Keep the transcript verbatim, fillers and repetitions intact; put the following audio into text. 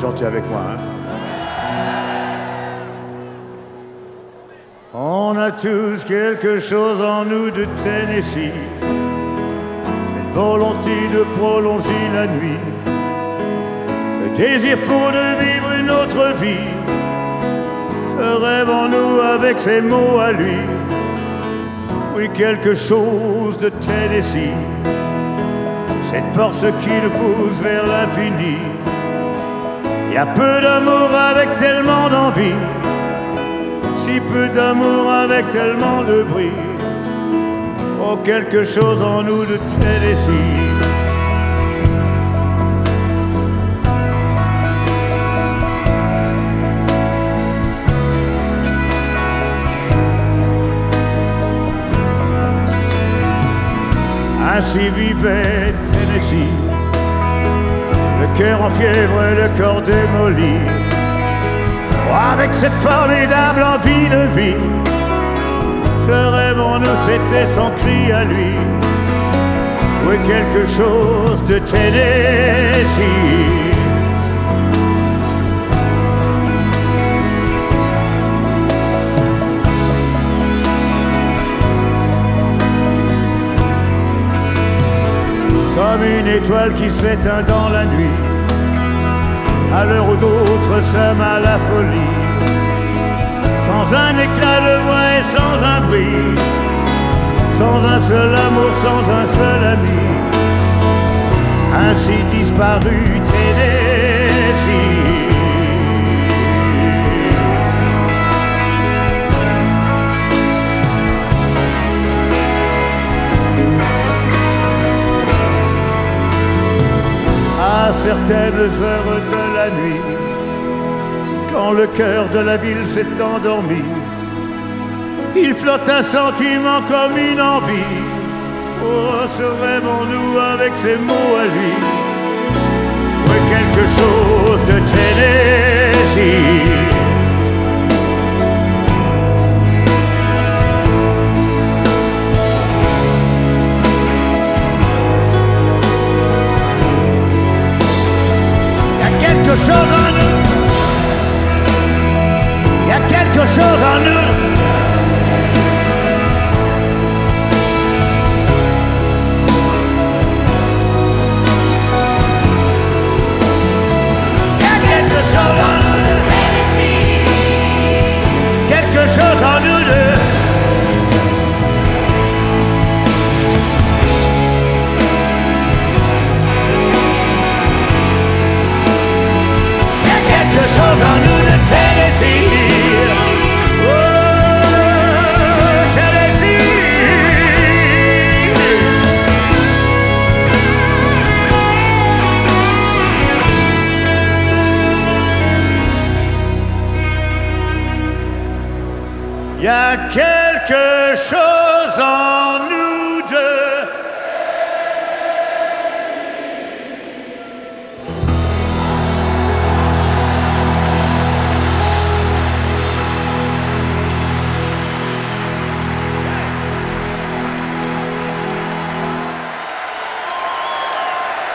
chanter avec moi. Hein. On a tous quelque chose en nous de Tennessee, cette volonté de prolonger la nuit, ce désir fou de vivre une autre vie, ce rêve en nous avec ses mots à lui. Oui, quelque chose de Tennessee, cette force qui nous pousse vers l'infini. Il y a peu d'amour avec tellement d'envie, si peu d'amour avec tellement de bruit. Oh, quelque chose en nous de Tennessee. Ainsi vivait Tennessee, le cœur en fièvre et le corps démoli. Oh, avec cette formidable envie de vie, ce rêve en nous c'était son cri à lui. Oui, quelque chose de Tennessee. Comme une étoile qui s'éteint dans la nuit, à l'heure où d'autres s'aiment à la folie, sans un éclat de voix et sans un bruit, sans un seul amour, sans un seul ami, ainsi disparu Tennessee. À certaines heures de la nuit, quand le cœur de la ville s'est endormi, il flotte un sentiment comme une envie. Oh, ce rêve en nous avec ses mots à lui. Oui, quelque chose de Tennessee. Quelque chose en nous, il y a quelque chose en nous. Il y a quelque chose en nous de Tennessee, quelque chose en nous de. Quelque chose en nous de Tennessee. Oh, Tennessee. Il y a quelque chose en nous